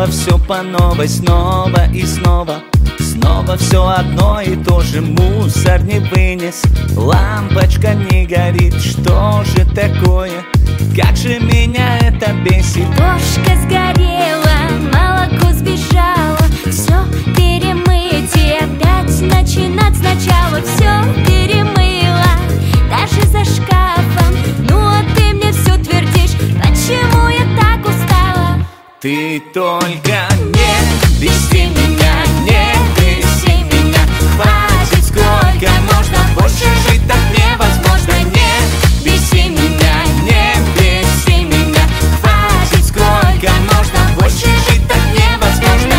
снова все по новой, снова и снова. Снова все одно и то же, мусор не вынес, лампочка не горит. Что же такое? Как же меня это бесит? Ложка сгорела, молоко сбежало, все перемыть и опять начинать сначала. Все перемыла, даже за шкафом. Ну а ты мне все твердишь, почему я так устала? Ты только не беси меня, не беси меня. Хватит, сколько можно, больше жить так невозможно. Не беси меня, не беси меня. Хватит, сколько можно, больше жить так невозможно.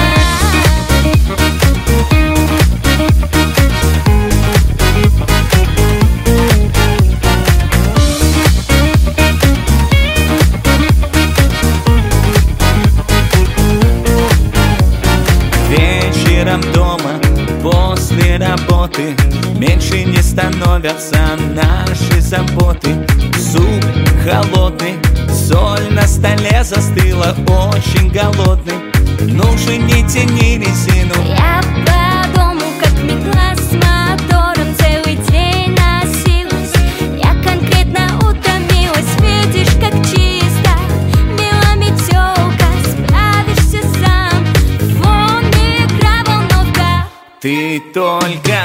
Вечером дома, после работы, меньше не становятся наши заботы. Суп холодный, соль на столе застыла, очень голодный. Ну же не тяни резину. Я по дому, как метла с мотором, целый день носилась. Я конкретно утомилась, видишь, как чисто. Мила метелка, справишься сам. Вон микроволновка. Ты только